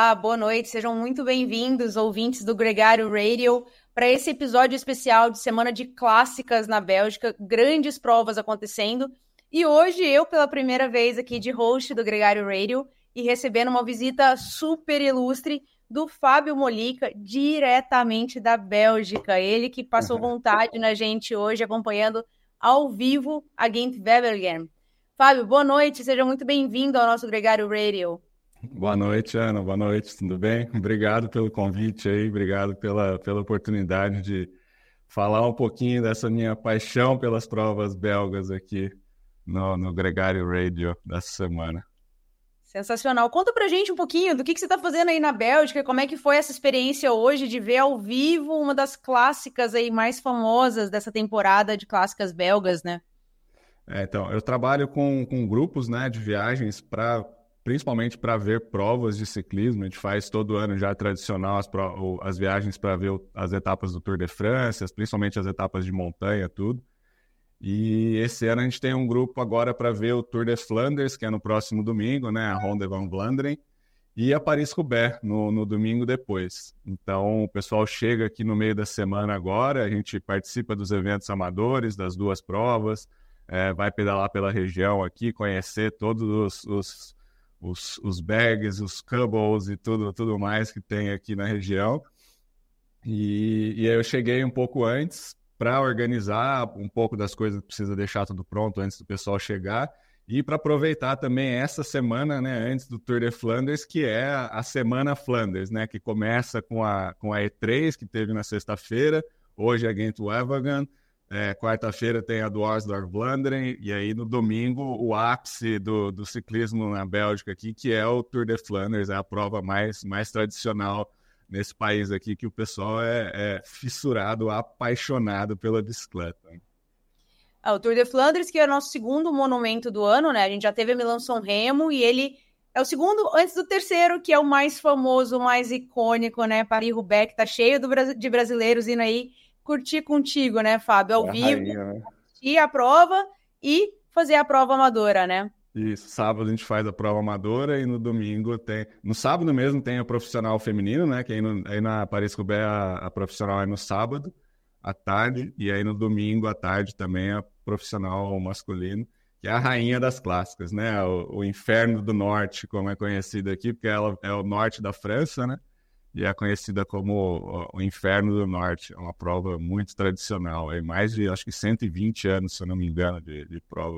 Olá, boa noite, sejam muito bem-vindos, ouvintes do Gregário Radio, para esse episódio especial de Semana de Clássicas na Bélgica, grandes provas acontecendo. E hoje eu, pela primeira vez aqui de host do Gregário Radio, e recebendo uma visita super ilustre do Fábio Molica, diretamente da Bélgica. Ele que passou vontade na gente hoje, acompanhando ao vivo a Gent-Wevelgem. Fábio, boa noite, seja muito bem-vindo ao nosso Gregário Radio. Boa noite, Ana. Boa noite, tudo bem? Obrigado pelo convite aí, obrigado pela oportunidade de falar um pouquinho dessa minha paixão pelas provas belgas aqui no Gregário Radio dessa semana. Sensacional. Conta pra gente um pouquinho do que você está fazendo aí na Bélgica, como é que foi essa experiência hoje de ver ao vivo uma das clássicas aí mais famosas dessa temporada de clássicas belgas, né? Então, eu trabalho com grupos, né, de viagens principalmente para ver provas de ciclismo. A gente faz todo ano já tradicional as viagens para ver as etapas do Tour de France, principalmente as etapas de montanha, tudo. E esse ano a gente tem um grupo agora para ver o Tour de Flanders, que é no próximo domingo, né, a Ronde van Vlaanderen, e a Paris-Roubaix no domingo depois. Então o pessoal chega aqui no meio da semana agora, a gente participa dos eventos amadores, das duas provas, vai pedalar pela região aqui, conhecer todos os bags, os cobbles e tudo mais que tem aqui na região. E aí eu cheguei um pouco antes para organizar um pouco das coisas que precisa deixar tudo pronto antes do pessoal chegar e para aproveitar também essa semana, né, antes do Tour de Flanders, que é a Semana Flanders, né, que começa com a E3, que teve na sexta-feira, hoje é a Gent-Wevelgem, quarta-feira tem a Dwars-door-Vlaanderen, e aí no domingo o ápice do ciclismo na Bélgica aqui, que é o Tour de Flanders, é a prova mais tradicional nesse país aqui, que o pessoal é fissurado, apaixonado pela bicicleta. O Tour de Flandres, que é o nosso segundo monumento do ano, né? A gente já teve a Milão-San Remo e ele é o segundo antes do terceiro, que é o mais famoso, o mais icônico, né? Paris-Roubaix, que tá cheio de brasileiros indo aí curtir contigo, né, Fábio? Ao vivo, rainha, né? Assistir a prova e fazer a prova amadora, né? Isso, sábado a gente faz a prova amadora e no domingo tem... No sábado mesmo tem a profissional feminino, né? Que aí na Paris-Roubaix a profissional é no sábado, à tarde, e aí no domingo, à tarde, também a profissional masculino, que é a rainha das clássicas, né? O Inferno do Norte, como é conhecido aqui, porque ela é o norte da França, né? E é conhecida como o Inferno do Norte. É uma prova muito tradicional, é mais de, acho que 120 anos, se eu não me engano, de prova.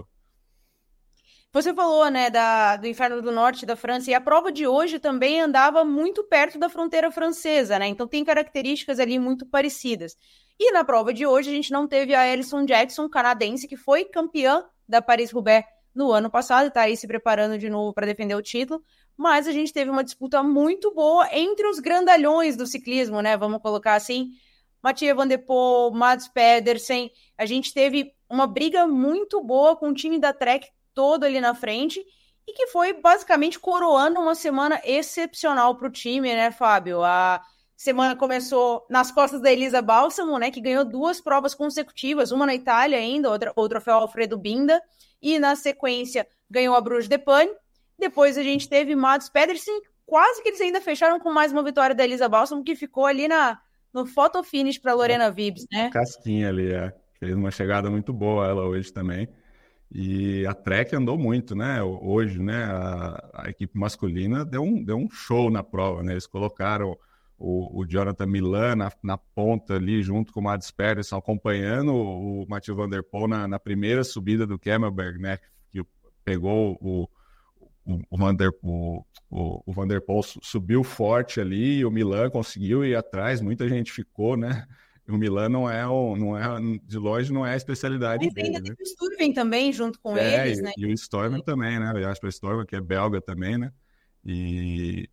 Você falou, né, do Inferno do Norte da França, e a prova de hoje também andava muito perto da fronteira francesa, né? Então tem características ali muito parecidas. E na prova de hoje a gente não teve a Alison Jackson, canadense, que foi campeã da Paris-Roubaix no ano passado, e está aí se preparando de novo para defender o título, mas a gente teve uma disputa muito boa entre os grandalhões do ciclismo, né? Vamos colocar assim, Mathieu Van der Poel, Mads Pedersen, a gente teve uma briga muito boa com o time da Trek todo ali na frente, e que foi basicamente coroando uma semana excepcional para o time, né, Fábio? A semana começou nas costas da Elisa Balsamo, né, que ganhou 2 provas consecutivas, uma na Itália ainda, o troféu Alfredo Binda, e na sequência ganhou a Bruges de Panne. Depois a gente teve Mads Pedersen, quase que eles ainda fecharam com mais uma vitória da Elisa Balsamo, que ficou ali no photo finish para Lorena Wibbs, né? Casquinha ali, fez uma chegada muito boa ela hoje também. E a Trek andou muito, né? Hoje, né? A equipe masculina deu um show na prova, né? Eles colocaram o Jonathan Milan na ponta ali, junto com o Mads Pedersen, acompanhando o Mathieu Van der Poel na primeira subida do Kemmelberg, né? Que pegou o Van der Poel subiu forte ali, e o Milan conseguiu ir atrás, muita gente ficou, né? O Milan de longe não é a especialidade Mas dele, ainda né? teve o Sturven também junto com eles, né? E o Stormer também, né? O Jasper Stormer, que é belga também, né? E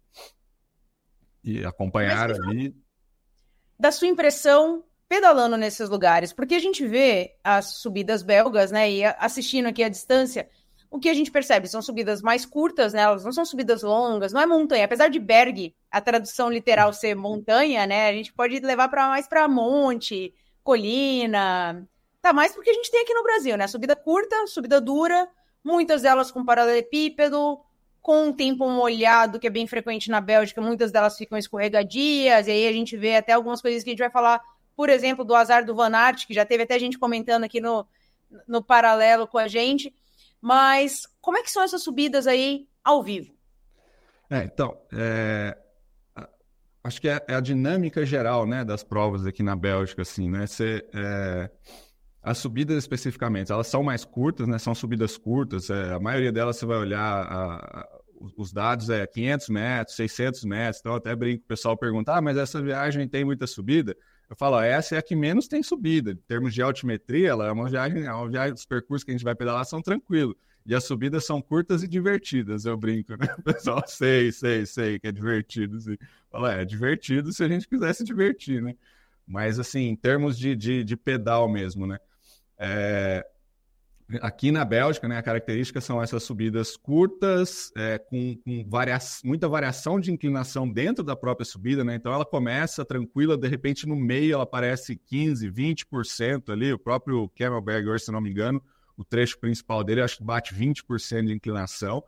acompanharam ali. Da sua impressão pedalando nesses lugares, porque a gente vê as subidas belgas, né? E assistindo aqui à distância, o que a gente percebe são subidas mais curtas, né? Elas não são subidas longas, não é montanha. Apesar de Berg, a tradução literal ser montanha, né? A gente pode levar mais para monte, colina. Tá mais porque a gente tem aqui no Brasil, né? Subida curta, subida dura, muitas delas com paralelepípedo, com o tempo molhado, que é bem frequente na Bélgica, muitas delas ficam escorregadias, e aí a gente vê até algumas coisas que a gente vai falar, por exemplo, do azar do Van Aert, que já teve até gente comentando aqui no paralelo com a gente. Mas como é que são essas subidas aí ao vivo? Acho que é a dinâmica geral, né, das provas aqui na Bélgica, assim, né? As subidas especificamente, elas são mais curtas, né? São subidas curtas. A maioria delas você vai olhar os dados 500 metros, 600 metros. Então até brinco, o pessoal pergunta, mas essa viagem tem muita subida? Eu falo, essa é a que menos tem subida. Em termos de altimetria, ela é uma viagem, os percursos que a gente vai pedalar são tranquilos. E as subidas são curtas e divertidas, eu brinco, né? O pessoal, sei, que é divertido. Assim. Fala, é divertido se a gente quiser se divertir, né? Mas, assim, em termos de pedal mesmo, né? Aqui na Bélgica, né, a característica são essas subidas curtas, com muita variação de inclinação dentro da própria subida, né? Então ela começa tranquila, de repente no meio ela aparece 15%, 20% ali, o próprio Kemmelberg, hoje, se não me engano, o trecho principal dele, acho que bate 20% de inclinação.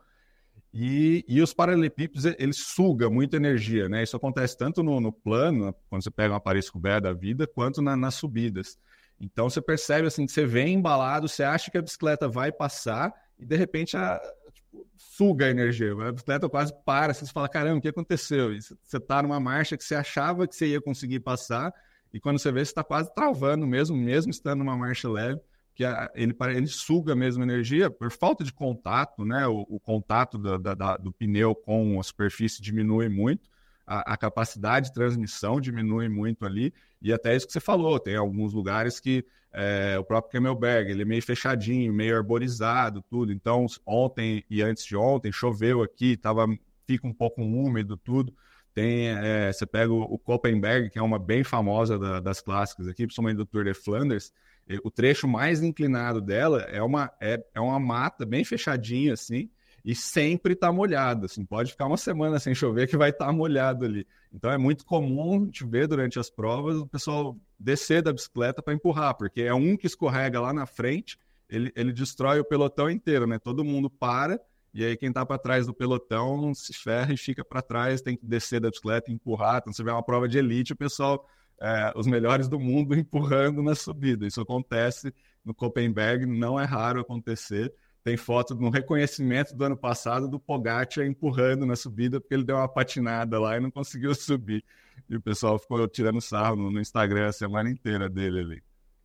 E os paralelepípedos, eles sugam muita energia, né? Isso acontece tanto no plano, quando você pega uma Paris-Roubaix da vida, quanto nas subidas. Então você percebe assim, que você vem embalado, você acha que a bicicleta vai passar e de repente suga a energia. A bicicleta quase para, você fala, caramba, o que aconteceu? E você está numa marcha que você achava que você ia conseguir passar e quando você vê, você está quase travando mesmo estando numa marcha leve, que ele suga mesmo energia por falta de contato, né? O contato do pneu com a superfície diminui muito, a capacidade de transmissão diminui muito ali, e até isso que você falou, tem alguns lugares que o próprio Kemmelberg, ele é meio fechadinho, meio arborizado, tudo, então ontem e antes de ontem choveu aqui, fica um pouco úmido, tudo. Você pega o Koppenberg, que é uma bem famosa das clássicas aqui, principalmente do Tour de Flanders, o trecho mais inclinado dela é uma mata bem fechadinha, assim, e sempre está molhado, assim, pode ficar uma semana sem chover que vai estar molhado ali. Então é muito comum a gente ver durante as provas o pessoal descer da bicicleta para empurrar, porque é um que escorrega lá na frente, ele destrói o pelotão inteiro, né? Todo mundo para, e aí quem está para trás do pelotão se ferra e fica para trás, tem que descer da bicicleta e empurrar. Então você vê uma prova de elite, o pessoal... os melhores do mundo empurrando na subida. Isso acontece no Koppenberg, não é raro acontecer. Tem foto no reconhecimento do ano passado do Pogacar empurrando na subida porque ele deu uma patinada lá e não conseguiu subir. E o pessoal ficou tirando sarro no Instagram a semana inteira dele ali.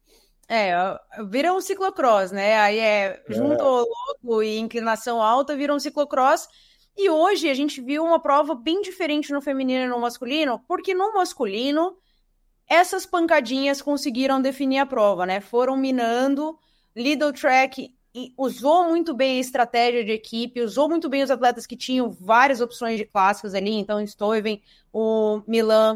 Vira um ciclocross, né? Aí junto ao logo e inclinação alta, vira um ciclocross. E hoje a gente viu uma prova bem diferente no feminino e no masculino, porque no masculino essas pancadinhas conseguiram definir a prova, né? Foram minando, Lidl Trek usou muito bem a estratégia de equipe, usou muito bem os atletas que tinham várias opções de clássicos ali, então Stuyven, o Milan,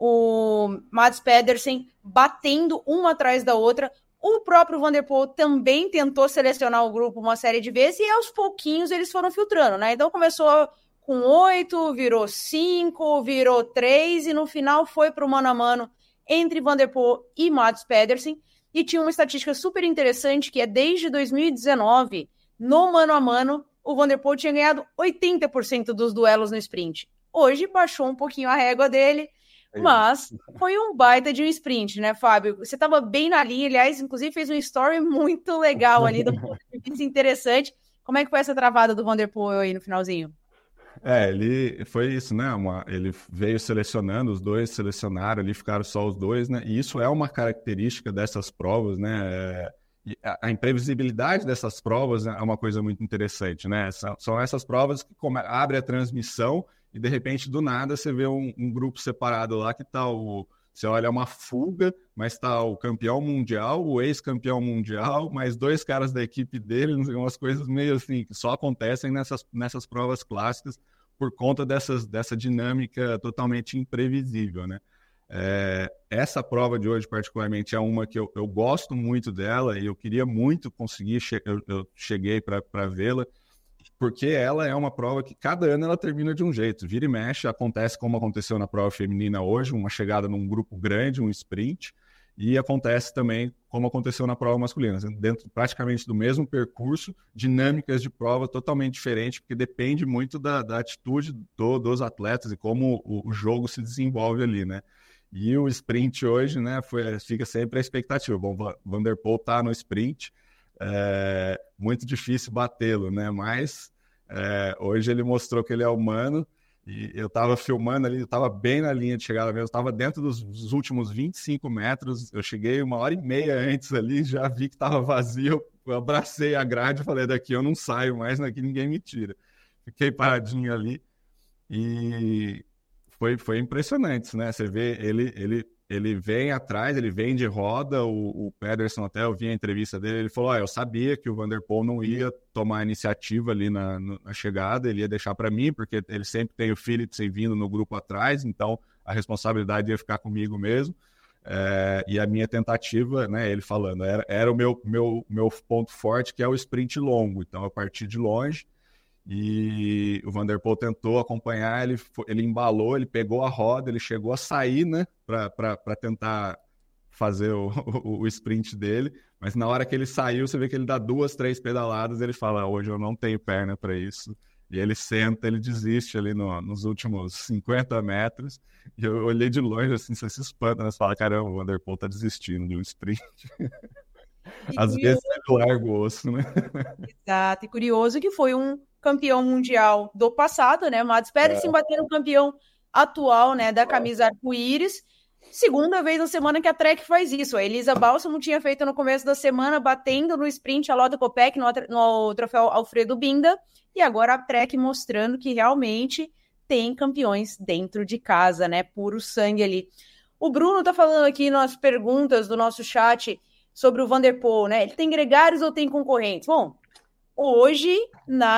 o Mads Pedersen, batendo uma atrás da outra. O próprio Van der Poel também tentou selecionar o grupo uma série de vezes e aos pouquinhos eles foram filtrando, né? Então começou com 8, virou 5, virou 3 e no final foi para o mano a mano entre Van der Poel e Mads Pedersen, e tinha uma estatística super interessante, que é desde 2019, no mano a mano, o Van der Poel tinha ganhado 80% dos duelos no sprint. Hoje baixou um pouquinho a régua dele, mas foi um baita de um sprint, né, Fábio? Você estava bem na linha, aliás, inclusive fez um story muito legal ali, do interessante. Como é que foi essa travada do Van der Poel aí no finalzinho? Ele foi isso, né? Ele veio selecionando, os dois selecionaram ali, ficaram só os dois, né? E isso é uma característica dessas provas, né? A imprevisibilidade dessas provas é uma coisa muito interessante, né? São essas provas que abre a transmissão e de repente do nada você vê um grupo separado lá que tá você olha uma fuga, mas está o campeão mundial, o ex-campeão mundial, mais dois caras da equipe dele, umas coisas meio assim, que só acontecem nessas provas clássicas por conta dessa dinâmica totalmente imprevisível, né? Essa prova de hoje, particularmente, é uma que eu gosto muito dela e eu queria muito conseguir, eu cheguei para vê-la, porque ela é uma prova que cada ano ela termina de um jeito. Vira e mexe, acontece como aconteceu na prova feminina hoje, uma chegada num grupo grande, um sprint, E acontece também como aconteceu na prova masculina, dentro praticamente do mesmo percurso, dinâmicas de prova totalmente diferentes, porque depende muito da atitude dos atletas e como o jogo se desenvolve ali, né? E o sprint hoje, né, fica sempre a expectativa. Bom, Van der Poel está no sprint, muito difícil batê-lo, né? Mas hoje ele mostrou que ele é humano. E eu estava filmando ali, eu estava bem na linha de chegada mesmo, estava dentro dos últimos 25 metros, eu cheguei 1h30 antes ali, já vi que estava vazio, eu abracei a grade e falei, daqui eu não saio mais, daqui ninguém me tira. Fiquei paradinho ali e foi impressionante, né? Você vê, ele vem atrás, ele vem de roda, o Pedersen até, eu vi a entrevista dele, ele falou, eu sabia que o Van der Poel não ia tomar a iniciativa ali na chegada, ele ia deixar para mim, porque ele sempre tem o Philipsen vindo no grupo atrás, então a responsabilidade ia ficar comigo mesmo, e a minha tentativa, né, ele falando, era o meu ponto forte, que é o sprint longo, então eu parti de longe, e o Van der Poel tentou acompanhar, ele embalou, ele pegou a roda, ele chegou a sair, né, para tentar fazer o sprint dele, mas na hora que ele saiu, você vê que ele dá 2, 3 pedaladas, ele fala, hoje eu não tenho perna para isso, e ele senta, ele desiste ali nos últimos 50 metros, e eu olhei de longe assim, você se espanta, né, você fala, caramba, o Van der Poel tá desistindo de um sprint. Às vezes ele larga o osso, né? Exato, e curioso que foi um campeão mundial do passado, né? Mads Pedersen batendo o campeão atual, né, da camisa arco-íris. Segunda vez na semana que a Trek faz isso. A Elisa Balsamo tinha feito no começo da semana, batendo no sprint a Lotte Kopeck no troféu Alfredo Binda. E agora a Trek mostrando que realmente tem campeões dentro de casa, né? Puro sangue ali. O Bruno tá falando aqui nas perguntas do nosso chat sobre o Van der Poel, né? Ele tem gregários ou tem concorrentes? Bom, hoje, na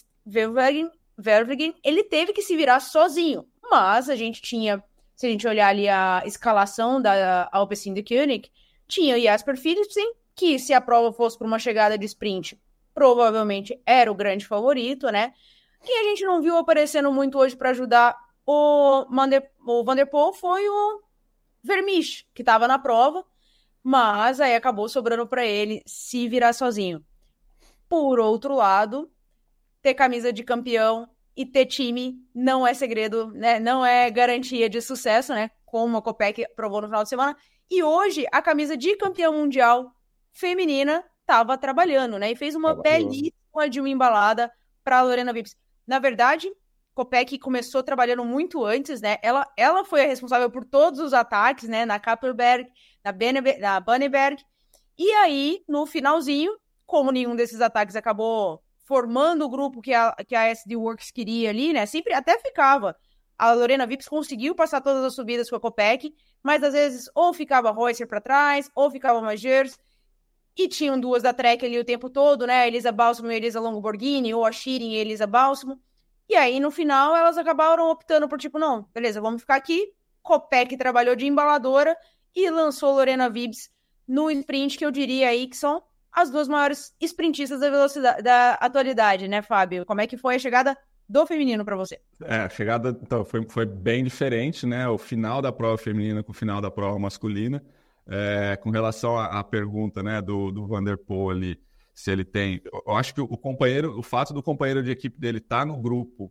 Gent-Wevelgem, ele teve que se virar sozinho. Mas se a gente olhar ali a escalação da Alpecin-Deceuninck, tinha o Jasper Philipsen, que se a prova fosse por uma chegada de sprint, provavelmente era o grande favorito, né? Quem a gente não viu aparecendo muito hoje para ajudar o Van der Poel foi o Vermeersch, que estava na prova, mas aí acabou sobrando para ele se virar sozinho. Por outro lado, ter camisa de campeão e ter time não é segredo, né? Não é garantia de sucesso, né? Como a Kopeck provou no final de semana. E hoje, a camisa de campeão mundial feminina estava trabalhando, né? E fez uma belíssima de uma embalada para a Lorena Wips. Na verdade, Kopeck começou trabalhando muito antes, né? Ela foi a responsável por todos os ataques, né? Na Kapelberg, na Banneberg. E aí, no finalzinho, como nenhum desses ataques acabou formando o grupo que a SD Works queria ali, né? Sempre até ficava. A Lorena Wips conseguiu passar todas as subidas com a Kopeck, mas às vezes ou ficava a Reusser para trás, ou ficava a Magers, e tinham duas da Trek ali o tempo todo, né? Elisa Balsamo e Elisa Longoborghini, ou a Shirin e a Elisa Balsamo. E aí, no final, elas acabaram optando por tipo, não, beleza, vamos ficar aqui. Kopeck trabalhou de embaladora e lançou Lorena Wips no sprint, que eu diria aí que são as duas maiores sprintistas da velocidade da atualidade, né, Fábio? Como é que foi a chegada do feminino para você? A chegada então, foi bem diferente, né? O final da prova feminina com o final da prova masculina. Com relação à pergunta, né, do Van der Poel ali, se ele tem... Eu acho que o fato do companheiro de equipe dele estar no grupo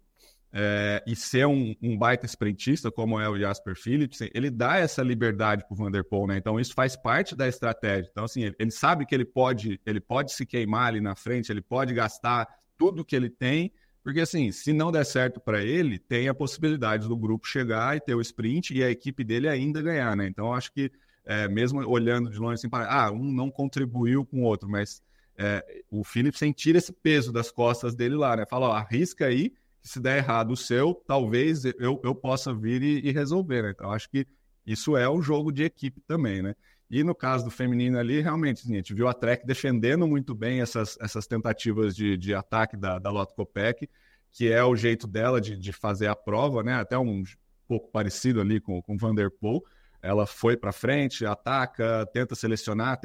e ser um baita sprintista, como é o Jasper Philipsen, ele dá essa liberdade para o Van der Poel, né? Então isso faz parte da estratégia. Então, assim, ele sabe que ele pode se queimar ali na frente, ele pode gastar tudo que ele tem, porque, assim, se não der certo para ele, tem a possibilidade do grupo chegar e ter o sprint e a equipe dele ainda ganhar, né? Então, eu acho que, mesmo olhando de longe, assim, um não contribuiu com o outro, mas o Philipsen tira esse peso das costas dele lá, né? Fala, arrisca aí, que se der errado o seu, talvez eu possa vir e resolver, né? Então, acho que isso é um jogo de equipe também, né? E no caso do feminino ali, realmente, assim, a gente viu a Trek defendendo muito bem essas tentativas de ataque da Lotte Kopeck, que é o jeito dela de fazer a prova, né? Até um pouco parecido ali com o Van der Poel. Ela foi para frente, ataca, tenta selecionar,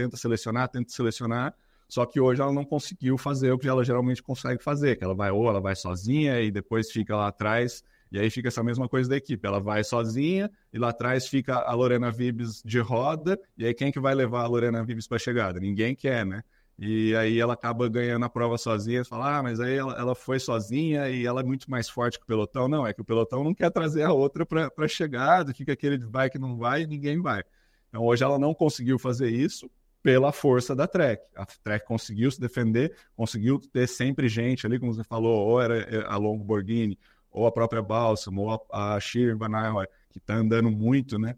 só que hoje ela não conseguiu fazer o que ela geralmente consegue fazer, que ela vai sozinha e depois fica lá atrás E aí fica essa mesma coisa da equipe. Ela vai sozinha e lá atrás fica a Lorena Wibbes de roda. E aí quem que vai levar a Lorena Wibbes para a chegada? Ninguém quer, né? E aí ela acaba ganhando a prova sozinha. Fala, mas aí ela foi sozinha e ela é muito mais forte que o pelotão. Não, é que o pelotão não quer trazer a outra para a chegada. Fica aquele vai que não vai e ninguém vai. Então hoje ela não conseguiu fazer isso pela força da Trek. A Trek conseguiu se defender, conseguiu ter sempre gente ali, como você falou, ou era a Longo-Borghini, ou a própria Balsam, ou a Shirin Van Ayhoe, que está andando muito, né?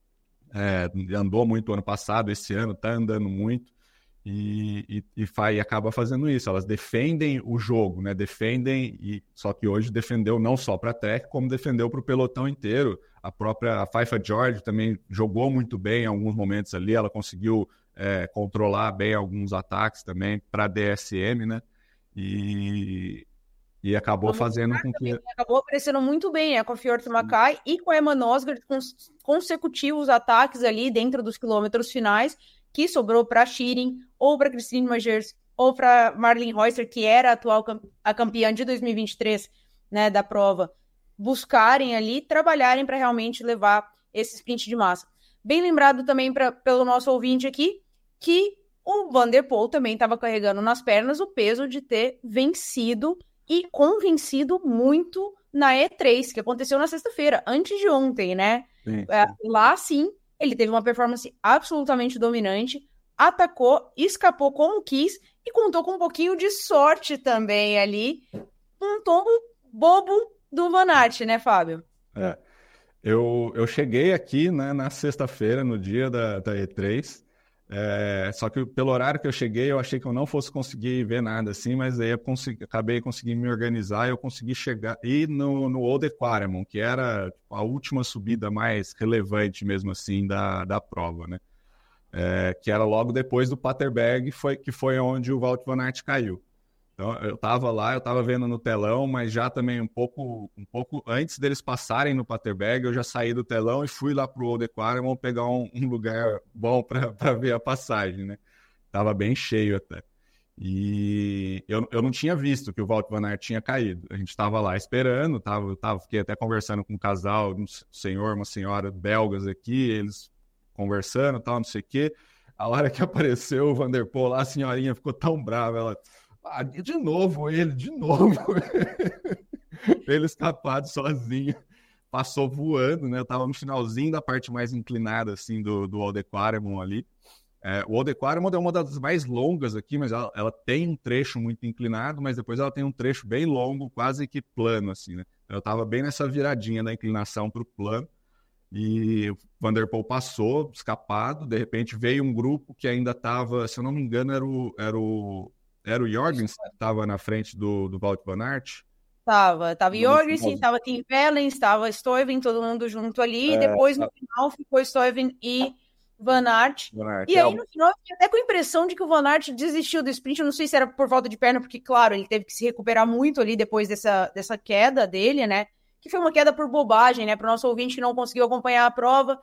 Andou muito ano passado, esse ano está andando muito, e acaba fazendo isso. Elas defendem o jogo, né? Só que hoje defendeu não só para a Trek, como defendeu para o pelotão inteiro. A própria Pfeiffer George também jogou muito bem em alguns momentos ali, ela conseguiu controlar bem alguns ataques também para a DSM, né? E acabou fazendo com que... Acabou aparecendo muito bem, né? Com a Fjord Mackay e com a Emma Nosgard, com consecutivos ataques ali dentro dos quilômetros finais, que sobrou para Shirin, ou para Christine Magers, ou para Marlene Reusser, que era a campeã de 2023, né, da prova, buscarem ali, trabalharem para realmente levar esse sprint de massa. Bem lembrado também pelo nosso ouvinte aqui, que o Van der Poel também estava carregando nas pernas o peso de ter vencido e convencido muito na E3, que aconteceu na sexta-feira, antes de ontem, né? Sim. Lá, sim, ele teve uma performance absolutamente dominante, atacou, escapou como quis e contou com um pouquinho de sorte também ali, um tombo bobo do Van Aert, né, Fábio? Eu cheguei aqui, né, na sexta-feira, no dia da E3, só que pelo horário que eu cheguei, eu achei que eu não fosse conseguir ver nada assim, mas aí acabei conseguindo me organizar e eu consegui chegar no Old Equaremont, que era a última subida mais relevante mesmo assim da prova, né? Que era logo depois do Paterberg, que foi onde o Wout van Aert caiu. Então, eu estava lá, eu estava vendo no telão, mas já também um pouco antes deles passarem no Paterberg, eu já saí do telão e fui lá para o Old Equaremont pegar um lugar bom para ver a passagem, né? Tava bem cheio até. E eu não tinha visto que o Wout van Aert tinha caído. A gente estava lá esperando, fiquei até conversando com um casal, um senhor, uma senhora belgas aqui, eles conversando, tal, não sei o quê. A hora que apareceu o Van der Poel lá, a senhorinha ficou tão brava, ela... de novo ele. Ele escapado sozinho, passou voando, né? Eu tava no finalzinho da parte mais inclinada, assim, do Old Equaremont ali. O Old Equaremont é uma das mais longas aqui, mas ela tem um trecho muito inclinado, mas depois ela tem um trecho bem longo, quase que plano, assim, né? Eu tava bem nessa viradinha da inclinação pro plano, e o Van der Poel passou, escapado, de repente veio um grupo que ainda tava, se eu não me engano, era o Jorgensen que estava na frente do Wout van Aert? Tava Jorgensen, tava Tim Wellens, tava Stuyven, todo mundo junto ali, e depois no final ficou Stuyven e Van Aert. E aí no final eu fiquei até com a impressão de que o Van Aert desistiu do sprint, eu não sei se era por falta de perna, porque claro, ele teve que se recuperar muito ali depois dessa queda dele, né, que foi uma queda por bobagem, né, para o nosso ouvinte que não conseguiu acompanhar a prova,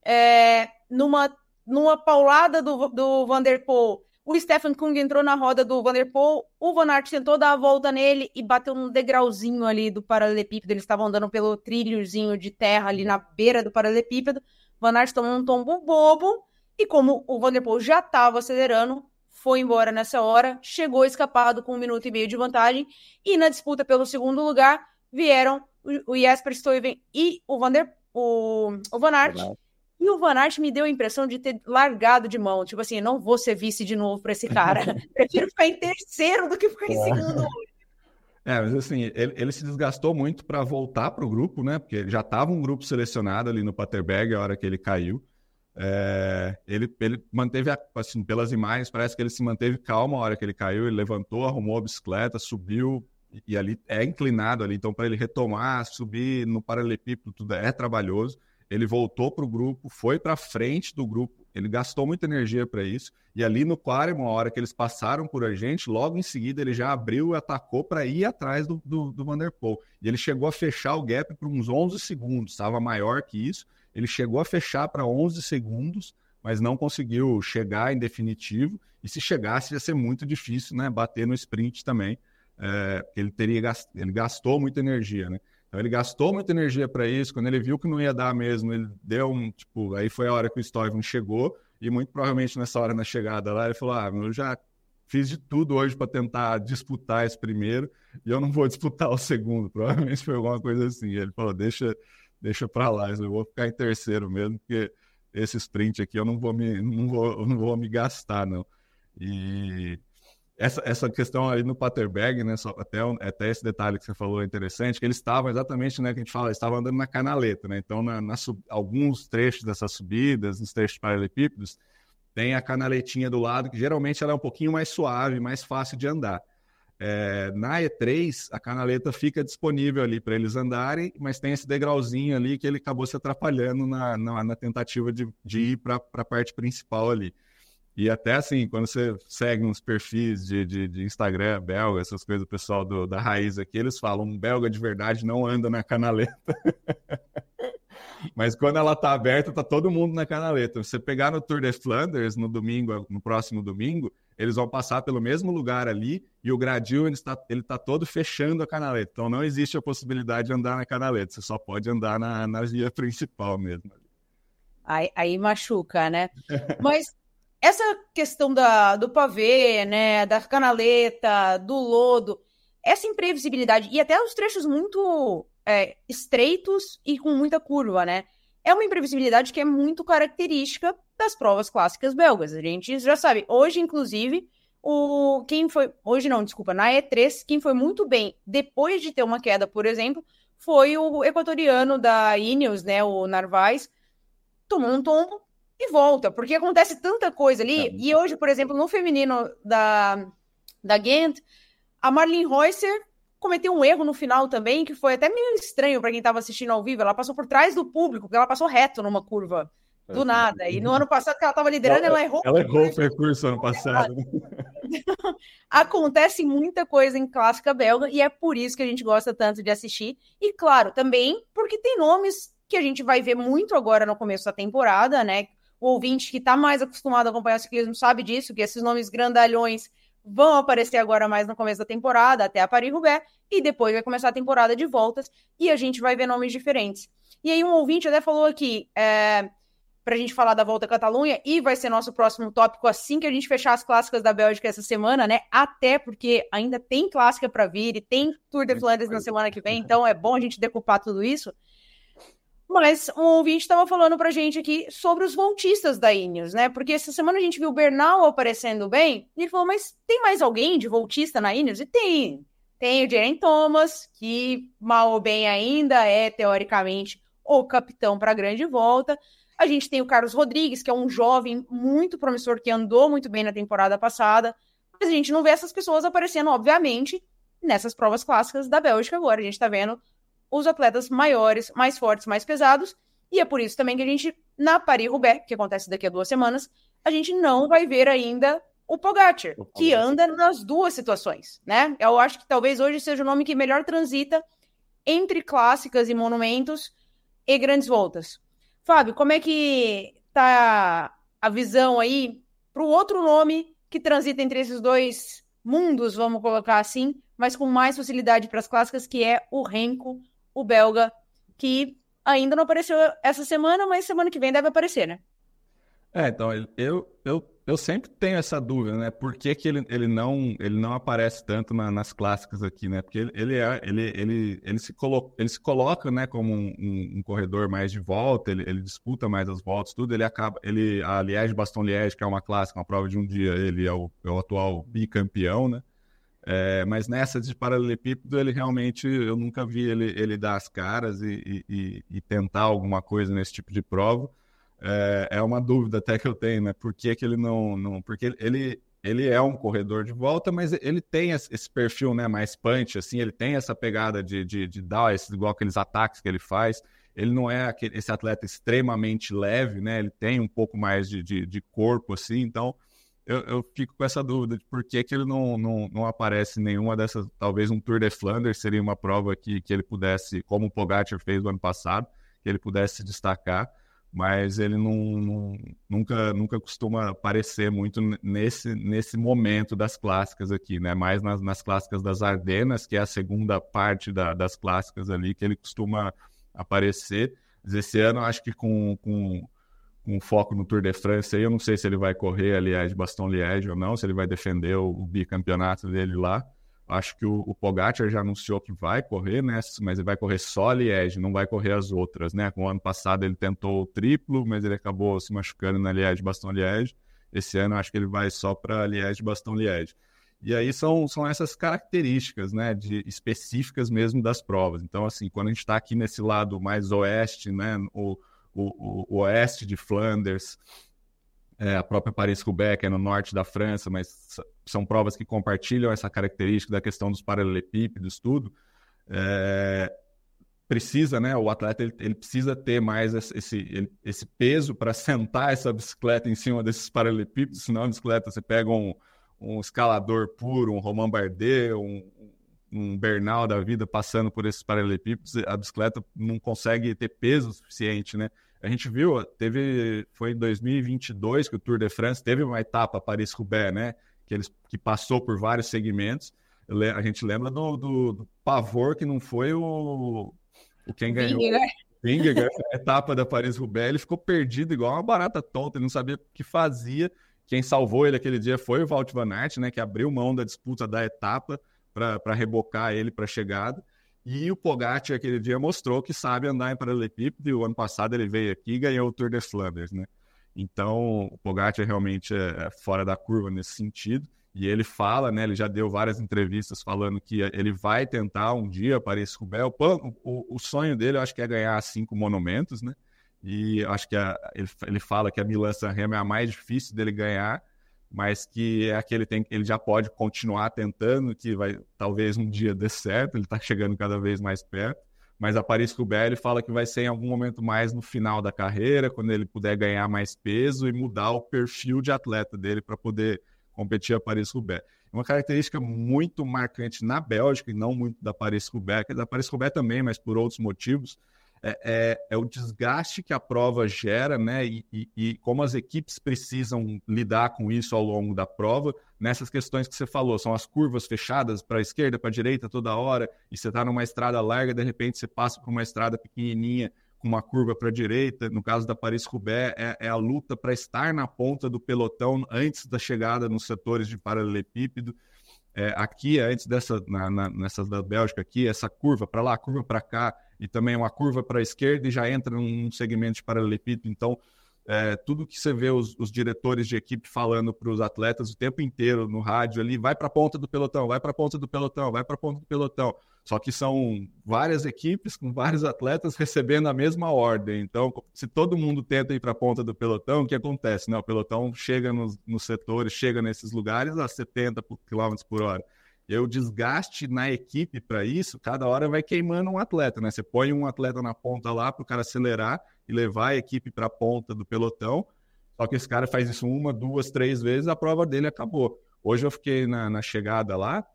numa paulada do Van der Poel, o Stefan Kung entrou na roda do Van der Poel, o Van Aert tentou dar a volta nele e bateu num degrauzinho ali do paralelepípedo, eles estavam andando pelo trilhozinho de terra ali na beira do paralelepípedo, Van Aert tomou um tombo bobo, e como o Van der Poel já estava acelerando, foi embora nessa hora, chegou escapado com 1 minuto e meio de vantagem, e na disputa pelo segundo lugar, vieram o Jesper Stuyven e o Van Aert. E o Van Aert me deu a impressão de ter largado de mão. Tipo assim, não vou ser vice de novo para esse cara. Prefiro ficar em terceiro do que ficar em segundo. Mas assim, ele se desgastou muito para voltar para o grupo, né? Porque já estava um grupo selecionado ali no Paterberg a hora que ele caiu. Ele manteve, assim, pelas imagens, parece que ele se manteve calmo a hora que ele caiu. Ele levantou, arrumou a bicicleta, subiu, e ali é inclinado ali. Então, para ele retomar, subir no paralelepípedo, tudo é trabalhoso. Ele voltou para o grupo, foi para frente do grupo, ele gastou muita energia para isso, e ali no Quaremont, a hora que eles passaram por a gente, logo em seguida ele já abriu e atacou para ir atrás do Van der Poel. E ele chegou a fechar o gap por uns 11 segundos, estava maior que isso, ele chegou a fechar para 11 segundos, mas não conseguiu chegar em definitivo, e se chegasse ia ser muito difícil, né, bater no sprint também, porque ele gastou muita energia, né? Então ele gastou muita energia para isso, quando ele viu que não ia dar mesmo, ele deu aí foi a hora que o Stuyven chegou, e muito provavelmente nessa hora, na chegada lá, ele falou, eu já fiz de tudo hoje para tentar disputar esse primeiro, e eu não vou disputar o segundo, provavelmente foi alguma coisa assim. Ele falou, deixa para lá, eu vou ficar em terceiro mesmo, porque esse sprint aqui eu não vou me gastar, não. E essa questão aí no Paterberg, né, até esse detalhe que você falou é interessante, que eles estavam exatamente, né, que a gente fala, eles estavam andando na canaleta, né, então alguns trechos dessas subidas, nos trechos paralelepípedos, tem a canaletinha do lado, que geralmente ela é um pouquinho mais suave, mais fácil de andar. Na E3, a canaleta fica disponível ali para eles andarem, mas tem esse degrauzinho ali que ele acabou se atrapalhando na tentativa de ir para a parte principal ali. E até assim, quando você segue uns perfis de Instagram belga, essas coisas do pessoal da raiz aqui, eles falam, um belga de verdade não anda na canaleta. Mas quando ela tá aberta, tá todo mundo na canaleta. Você pegar no Tour de Flanders no próximo domingo, eles vão passar pelo mesmo lugar ali e o gradil ele tá todo fechando a canaleta. Então não existe a possibilidade de andar na canaleta, você só pode andar na via principal mesmo. Aí machuca, né? Mas essa questão do pavê, né, da canaleta, do lodo, essa imprevisibilidade, e até os trechos muito estreitos e com muita curva, né? É uma imprevisibilidade que é muito característica das provas clássicas belgas. A gente já sabe, hoje, inclusive, na E3, quem foi muito bem depois de ter uma queda, por exemplo, foi o equatoriano da Ineos, né, o Narvaez, tomou um tombo e volta, porque acontece tanta coisa ali. E hoje, por exemplo, no feminino da Ghent, a Marlene Reusser cometeu um erro no final também, que foi até meio estranho para quem estava assistindo ao vivo. Ela passou por trás do público, porque ela passou reto numa curva, do nada. E no ano passado, que ela estava liderando, ela errou. Ela errou o percurso ano passado. Acontece muita coisa em clássica belga, e é por isso que a gente gosta tanto de assistir. E, claro, também porque tem nomes que a gente vai ver muito agora no começo da temporada, né? O ouvinte que está mais acostumado a acompanhar o ciclismo sabe disso, que esses nomes grandalhões vão aparecer agora mais no começo da temporada, até a Paris-Roubaix, e depois vai começar a temporada de voltas, e a gente vai ver nomes diferentes. E aí um ouvinte até falou aqui, para a gente falar da Volta à Catalunha, e vai ser nosso próximo tópico assim que a gente fechar as clássicas da Bélgica essa semana, né? Até porque ainda tem clássica para vir, e tem Tour de Flandres na semana que vem, então é bom a gente decupar tudo isso. Mas um ouvinte estava falando pra gente aqui sobre os voltistas da Ineos, né? Porque essa semana a gente viu o Bernal aparecendo bem, e ele falou, mas tem mais alguém de voltista na Ineos? E tem. Tem o Geraint Thomas, que mal ou bem ainda é, teoricamente, o capitão para a grande volta. A gente tem o Carlos Rodrigues, que é um jovem muito promissor, que andou muito bem na temporada passada. Mas a gente não vê essas pessoas aparecendo, obviamente, nessas provas clássicas da Bélgica agora. A gente está vendo os atletas maiores, mais fortes, mais pesados, e é por isso também que a gente, na Paris-Roubaix, que acontece daqui a 2 semanas, a gente não vai ver ainda o Pogacar, que anda nas duas situações, né? Eu acho que talvez hoje seja o nome que melhor transita entre clássicas e monumentos e grandes voltas. Fábio, como é que tá a visão aí para o outro nome que transita entre esses dois mundos, vamos colocar assim, mas com mais facilidade para as clássicas, que é o Remco, o belga, que ainda não apareceu essa semana, mas semana que vem deve aparecer, né? Então, eu sempre tenho essa dúvida, né? Por que ele não aparece tanto nas clássicas aqui, né? Porque ele se coloca, né, como um corredor mais de volta, ele disputa mais as voltas, tudo, a Liège-Bastogne-Liège, que é uma clássica, uma prova de um dia, ele é o atual bicampeão, né? Mas nessa de paralelepípedo, ele realmente, eu nunca vi ele dar as caras e tentar alguma coisa nesse tipo de prova. É uma dúvida até que eu tenho, né? Por que ele não... Porque ele é um corredor de volta, mas ele tem esse perfil, né, mais punch, assim, ele tem essa pegada de dar igual aqueles ataques que ele faz. Ele não é esse atleta extremamente leve, né? Ele tem um pouco mais de corpo, assim, então... Eu fico com essa dúvida de por que ele não aparece em nenhuma dessas. Talvez um Tour de Flanders seria uma prova que ele pudesse, como o Pogacar fez no ano passado, que ele pudesse se destacar, mas ele nunca costuma aparecer muito nesse momento das clássicas aqui, né? Mais nas clássicas das Ardenas, que é a segunda parte das clássicas ali, que ele costuma aparecer. Mas esse ano, acho que com foco no Tour de France, aí eu não sei se ele vai correr a Liège-Bastogne-Liège ou não, se ele vai defender o bicampeonato dele lá. Acho que o Pogacar já anunciou que vai correr, né? Mas ele vai correr só a Liège, não vai correr as outras, né? O ano passado ele tentou o triplo, mas ele acabou se machucando na Liège-Bastogne-Liège. Esse ano acho que ele vai só para Liège-Bastogne-Liège. E aí são essas características, né, específicas mesmo das provas. Então, assim, quando a gente está aqui nesse lado mais oeste, né, o oeste de Flandres, a própria Paris-Roubaix, que é no norte da França, mas são provas que compartilham essa característica da questão dos paralelepípedos, tudo. Precisa, né? O atleta ele precisa ter mais esse peso para sentar essa bicicleta em cima desses paralelepípedos, senão a bicicleta, você pega um escalador puro, um Romain Bardet, um Bernal da vida passando por esses paralelepípedos, a bicicleta não consegue ter peso suficiente, né? A gente viu, foi em 2022 que o Tour de France teve uma etapa Paris-Roubaix, né? Que passou por vários segmentos. A gente lembra do pavor que não foi o quem ganhou. Vingegaard, a etapa da Paris-Roubaix, ele ficou perdido igual uma barata tonta, ele não sabia o que fazia. Quem salvou ele aquele dia foi o Wout van Aert, né? Que abriu mão da disputa da etapa para rebocar ele para a chegada. E o Pogacar aquele dia mostrou que sabe andar em paralelepípedo, e o ano passado ele veio aqui e ganhou o Tour de Flandres, né? Então, o Pogacar realmente é fora da curva nesse sentido, e ele fala, né, ele já deu várias entrevistas falando que ele vai tentar um dia Paris-Roubaix. O sonho dele, eu acho que é ganhar 5 monumentos, né? E eu acho que ele fala que a Milan-San Remo é a mais difícil dele ganhar, mas que é a que ele já pode continuar tentando, que vai talvez um dia dê certo, ele está chegando cada vez mais perto, mas a Paris-Roubaix ele fala que vai ser em algum momento mais no final da carreira, quando ele puder ganhar mais peso e mudar o perfil de atleta dele para poder competir a Paris-Roubaix. Uma característica muito marcante na Bélgica, e não muito da Paris-Roubaix, da Paris-Roubaix também, mas por outros motivos, é o desgaste que a prova gera, né? E como as equipes precisam lidar com isso ao longo da prova, nessas questões que você falou, são as curvas fechadas para a esquerda, para a direita toda hora, e você está numa estrada larga, de repente você passa por uma estrada pequenininha com uma curva para a direita. No caso da Paris-Roubaix, é a luta para estar na ponta do pelotão antes da chegada nos setores de paralelepípedo. Aqui, antes nessas da Bélgica aqui, essa curva para lá, curva para cá, e também uma curva para a esquerda e já entra num segmento de paralelepípedo. Então, tudo que você vê os diretores de equipe falando para os atletas o tempo inteiro no rádio ali, vai para a ponta do pelotão, vai para a ponta do pelotão, vai para a ponta do pelotão. Só que são várias equipes com vários atletas recebendo a mesma ordem. Então, se todo mundo tenta ir para a ponta do pelotão, o que acontece? Né? O pelotão chega nos setores, chega nesses lugares a 70 km por hora. E o desgaste na equipe para isso, cada hora vai queimando um atleta, né? Você põe um atleta na ponta lá para o cara acelerar e levar a equipe para a ponta do pelotão, só que esse cara faz isso 1, 2, 3 vezes, a prova dele acabou. Hoje eu fiquei na chegada lá,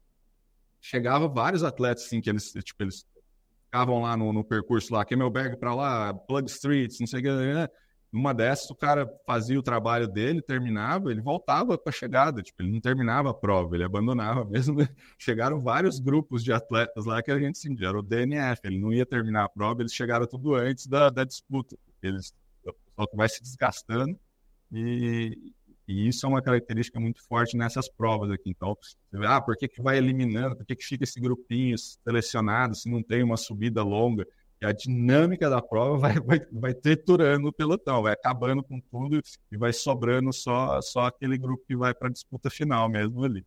chegava vários atletas assim, que eles ficavam lá no percurso lá, Kemmelberg para lá, Plug Streets, não sei o que, né? Numa dessas, o cara fazia o trabalho dele, terminava, ele voltava para a chegada, ele não terminava a prova, ele abandonava mesmo. Chegaram vários grupos de atletas lá que a gente sentia, era o DNF, ele não ia terminar a prova, eles chegaram tudo antes da disputa. O pessoal vai se desgastando e isso é uma característica muito forte nessas provas aqui. Então, você vê, por que vai eliminando, por que fica esse grupinho selecionado se não tem uma subida longa? E a dinâmica da prova vai triturando o pelotão, vai acabando com tudo e vai sobrando só aquele grupo que vai para a disputa final mesmo ali.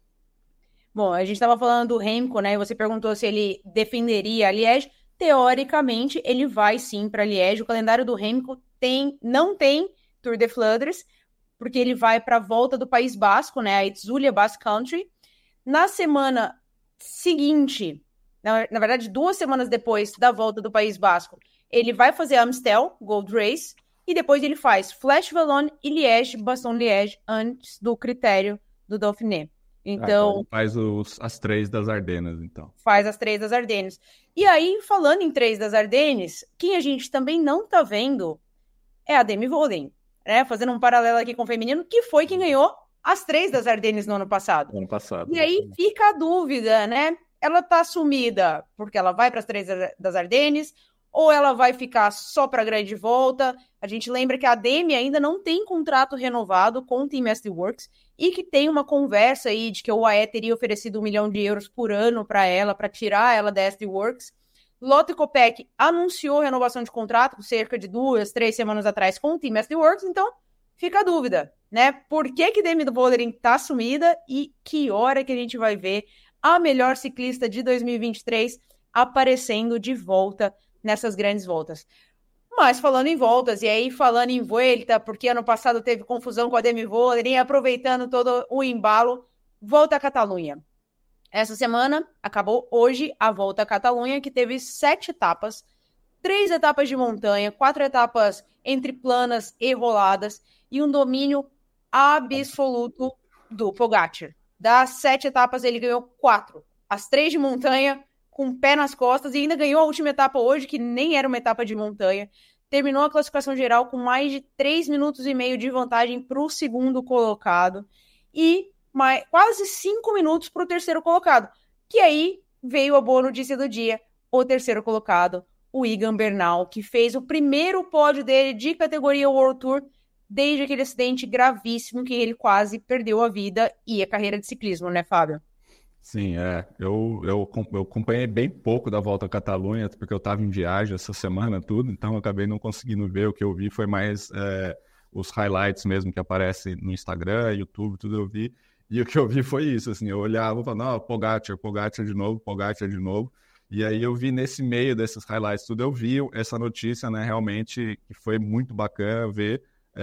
Bom, a gente estava falando do Remco, né? E você perguntou se ele defenderia a Liège. Teoricamente, ele vai sim para a Liège. O calendário do Remco não tem Tour de Flandres, porque ele vai para a volta do País Basco, né? A Itzulia Basque Country. Na semana seguinte, na verdade, 2 semanas depois da volta do País Basco, ele vai fazer Amstel, Gold Race, e depois ele faz Flash Wallonne e Liège-Bastogne-Liège antes do critério do Dauphiné. Então, faz as 3 das Ardenas, então. Faz as 3 das Ardenas. E aí, falando em 3 das Ardenas, quem a gente também não tá vendo é a Demi Vollering, né? Fazendo um paralelo aqui com o feminino, que foi quem ganhou as 3 das Ardennes no ano passado. Ano passado. E aí fica a dúvida, né? Ela tá assumida porque ela vai para as 3 das Ardennes, ou ela vai ficar só para a grande volta. A gente lembra que a Demi ainda não tem contrato renovado com o Team SD Works e que tem uma conversa aí de que o UAE teria oferecido €1 milhão por ano para ela, para tirar ela da SD Works. Lotte Kopeck anunciou renovação de contrato cerca de 2, 3 semanas atrás com o Team SD Works, então fica a dúvida, né? Por que Demi Vollering tá sumida e que hora que a gente vai ver a melhor ciclista de 2023 aparecendo de volta nessas grandes voltas. Mas falando em voltas, e aí falando em Vuelta, porque ano passado teve confusão com a Demi Vollering, aproveitando todo o embalo, Volta à Catalunha. Essa semana acabou hoje a Volta à Catalunha, que teve 7 etapas, 3 etapas de montanha, 4 etapas entre planas e roladas, e um domínio absoluto do Pogacar. Das 7 etapas, ele ganhou 4. As 3 de montanha, com o pé nas costas, e ainda ganhou a última etapa hoje, que nem era uma etapa de montanha. Terminou a classificação geral com mais de 3 minutos e meio de vantagem para o segundo colocado. E quase 5 minutos para o terceiro colocado. Que aí veio a boa notícia do dia. O terceiro colocado, o Egan Bernal, que fez o primeiro pódio dele de categoria World Tour desde aquele acidente gravíssimo que ele quase perdeu a vida e a carreira de ciclismo, né, Fábio? Sim, eu acompanhei bem pouco da Volta à Catalunha, porque eu estava em viagem essa semana, tudo, então eu acabei não conseguindo ver. O que eu vi foi mais os highlights mesmo que aparecem no Instagram, YouTube, tudo eu vi. E o que eu vi foi isso, assim, eu olhava e falava, não, Pogacar de novo, Pogacar de novo. E aí eu vi nesse meio desses highlights tudo, eu vi essa notícia, né, realmente, que foi muito bacana ver.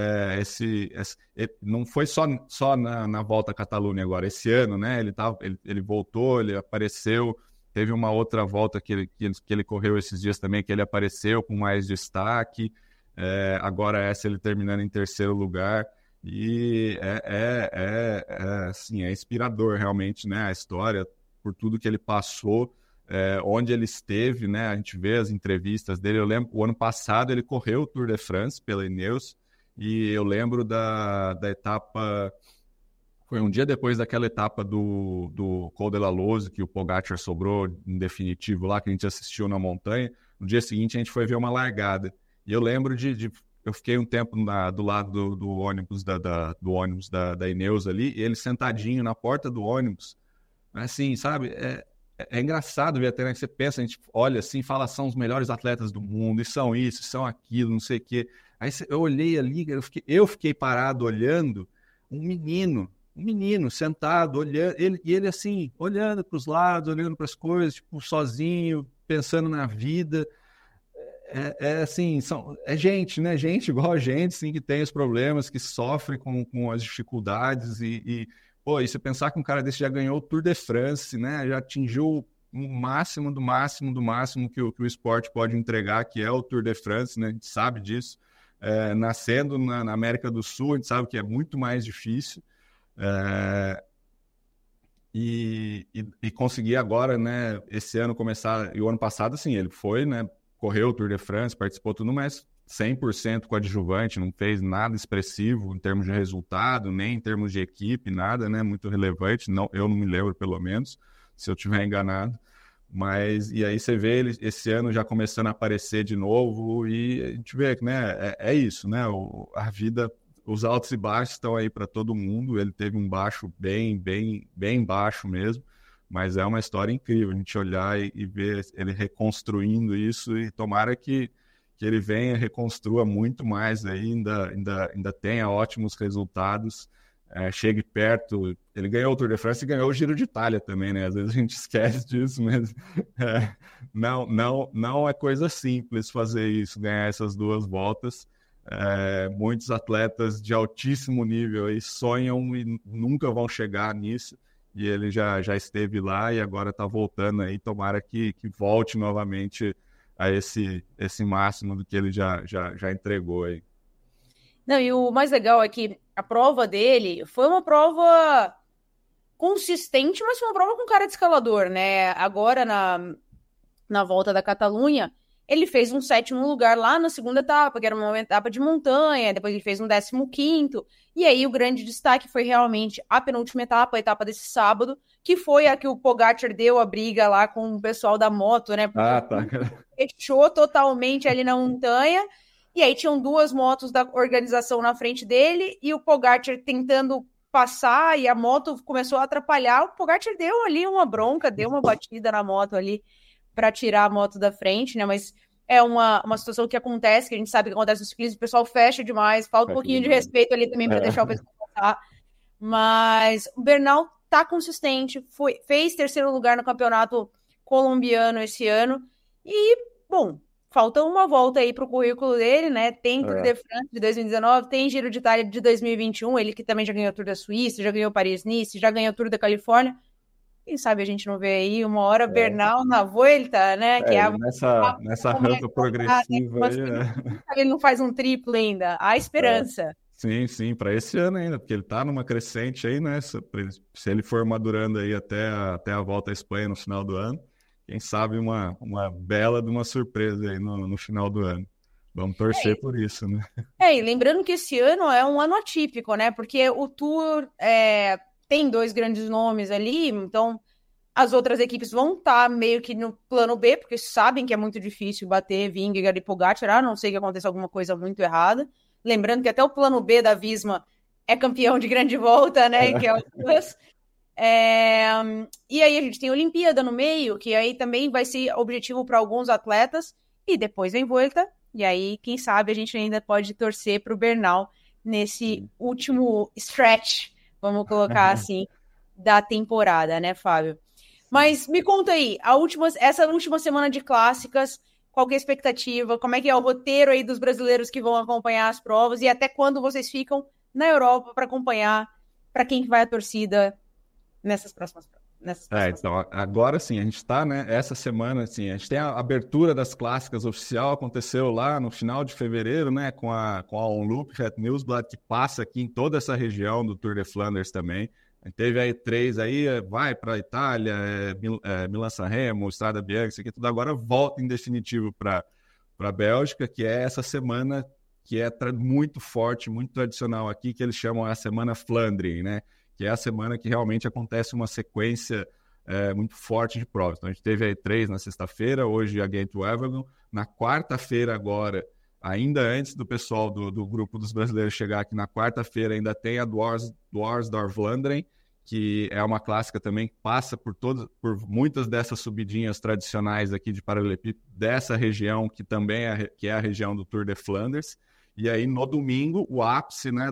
Não foi só na Volta à Catalunha agora, esse ano, né? Ele voltou, ele apareceu, teve uma outra volta que ele correu esses dias também, que ele apareceu com mais destaque, agora essa ele terminando em terceiro lugar, e assim, é inspirador realmente, né? A história, por tudo que ele passou, onde ele esteve, né? A gente vê as entrevistas dele, eu lembro, o ano passado ele correu o Tour de France pela Ineos, e eu lembro da etapa, foi um dia depois daquela etapa do Col de la Loze, que o Pogacar sobrou em definitivo lá, que a gente assistiu na montanha. No dia seguinte a gente foi ver uma largada. E eu lembro eu fiquei um tempo do lado do ônibus da Ineos ali, e ele sentadinho na porta do ônibus. Assim, sabe, é engraçado ver até, né, que você pensa, a gente olha assim, fala, são os melhores atletas do mundo, e são isso, são aquilo, não sei o quê. Aí eu olhei ali, eu fiquei parado olhando um menino sentado, olhando, ele assim, olhando para os lados, olhando para as coisas, tipo, sozinho, pensando na vida. Assim, é gente, né? Gente igual a gente, sim, que tem os problemas, que sofre com as dificuldades pô, e você pensar que um cara desse já ganhou o Tour de France, né? Já atingiu o máximo do máximo do máximo que o esporte pode entregar, que é o Tour de France, né? A gente sabe disso. Nascendo na América do Sul, a gente sabe que é muito mais difícil. E conseguir agora, né? Esse ano começar... E o ano passado, assim, ele foi, né? Correu o Tour de France, participou tudo, mas 100% coadjuvante, não fez nada expressivo em termos de resultado, nem em termos de equipe, nada, né, muito relevante, não, eu não me lembro, pelo menos, se eu estiver enganado, mas, e aí você vê ele esse ano já começando a aparecer de novo, e a gente vê que, né, é isso, né, a vida, os altos e baixos estão aí para todo mundo, ele teve um baixo bem baixo mesmo, mas é uma história incrível, a gente olhar e ver ele reconstruindo isso, e tomara que ele venha, reconstrua muito mais ainda tenha ótimos resultados, chegue perto. Ele ganhou o Tour de France e ganhou o Giro de Itália também, né? Às vezes a gente esquece disso, mas não é coisa simples fazer isso, ganhar essas 2 voltas. Muitos atletas de altíssimo nível aí sonham e nunca vão chegar nisso, e ele já esteve lá e agora está voltando aí, tomara que volte novamente a esse máximo do que ele já entregou aí. Não, e o mais legal é que a prova dele foi uma prova consistente, mas foi uma prova com cara de escalador, né? Agora, na Volta da Catalunha, Ele fez um 7º lugar lá na segunda etapa, que era uma etapa de montanha, depois ele fez um 15º, e aí o grande destaque foi realmente a penúltima etapa, a etapa desse sábado, que foi a que o Pogacar deu a briga lá com o pessoal da moto, né? Ah, tá. Fechou totalmente ali na montanha, e aí tinham 2 motos da organização na frente dele, e o Pogacar tentando passar, e a moto começou a atrapalhar, o Pogacar deu ali uma bronca, deu uma batida na moto ali, para tirar a moto da frente, né? Mas é uma situação que acontece, que a gente sabe que acontece no ciclismo, o pessoal fecha demais, falta um pouquinho de respeito ali também para deixar o pessoal passar. Mas o Bernal tá consistente, fez 3º lugar no campeonato colombiano esse ano. E, bom, falta uma volta aí pro currículo dele, né? Tem Tour de France de 2019, tem Giro de Itália de 2021, ele que também já ganhou o Tour da Suíça, já ganhou Paris-Nice, já ganhou o Tour da Califórnia. Quem sabe a gente não vê aí uma hora Bernal na Vuelta, né? Que é nessa rampa progressiva aí. Ele não faz um triplo ainda. Há esperança. Sim, sim, para esse ano ainda, porque ele tá numa crescente aí, né? Se ele for madurando aí até a volta à Espanha no final do ano, quem sabe uma bela de uma surpresa aí no final do ano. Vamos torcer por isso, né? E lembrando que esse ano é um ano atípico, né? Porque o Tour tem 2 grandes nomes ali, então as outras equipes vão estar meio que no plano B, porque sabem que é muito difícil bater Vingegaard e Pogacar, a não ser que aconteça alguma coisa muito errada. Lembrando que até o plano B da Visma é campeão de grande volta, né? Que é o Plus. E aí a gente tem a Olimpíada no meio, que aí também vai ser objetivo para alguns atletas, e depois vem Vuelta, e aí, quem sabe, a gente ainda pode torcer para o Bernal nesse último stretch, vamos colocar assim, da temporada, né, Fábio? Mas me conta aí, essa última semana de clássicas, qual que é a expectativa? Como é que é o roteiro aí dos brasileiros que vão acompanhar as provas? E até quando vocês ficam na Europa para acompanhar, para quem que vai a torcida nessas próximas provas? Então, agora sim, a gente está, né, essa semana, assim, a gente tem a abertura das clássicas oficial, aconteceu lá no final de fevereiro, né, com a Omloop Red Nieuwsblad, que passa aqui em toda essa região do Tour de Flanders também. A gente teve aí 3 aí, vai para a Itália, Milan-San Remo, Strada Bianca, isso aqui tudo agora volta em definitivo para a Bélgica, que é essa semana que é muito forte, muito tradicional aqui, que eles chamam a Semana Flandrien, né? Que é a semana que realmente acontece uma sequência muito forte de provas. Então, a gente teve aí 3 na sexta-feira, hoje a Gent-Wevelgem. Na quarta-feira agora, ainda antes do pessoal do grupo dos brasileiros chegar aqui na quarta-feira, ainda tem a Dwars-Door-Vlaanderen, que é uma clássica também que passa por muitas dessas subidinhas tradicionais aqui de paralelepípedo dessa região, que também é a região do Tour de Flanders. E aí, no domingo, o ápice, né,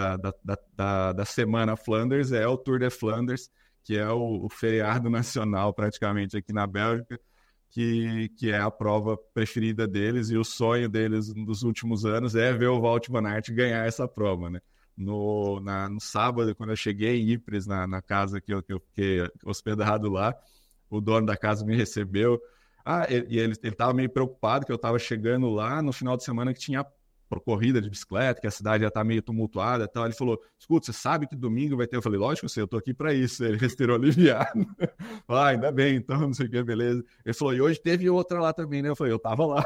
da semana Flanders é o Tour de Flanders, que é o feriado nacional praticamente aqui na Bélgica, que é a prova preferida deles, e o sonho deles nos últimos anos é ver o Wout van Aert ganhar essa prova, né? No sábado, quando eu cheguei em Ypres, na casa que eu fiquei hospedado lá, o dono da casa me recebeu. E ele estava meio preocupado que eu estava chegando lá no final de semana que tinha corrida de bicicleta, que a cidade já está meio tumultuada e tal. Ele falou, escuta, você sabe que domingo vai ter? Eu falei, lógico, eu tô aqui para isso. Ele respirou aliviado. Ainda bem, então, não sei o que, beleza. Ele falou, e hoje teve outra lá também, né? Eu falei, eu tava lá.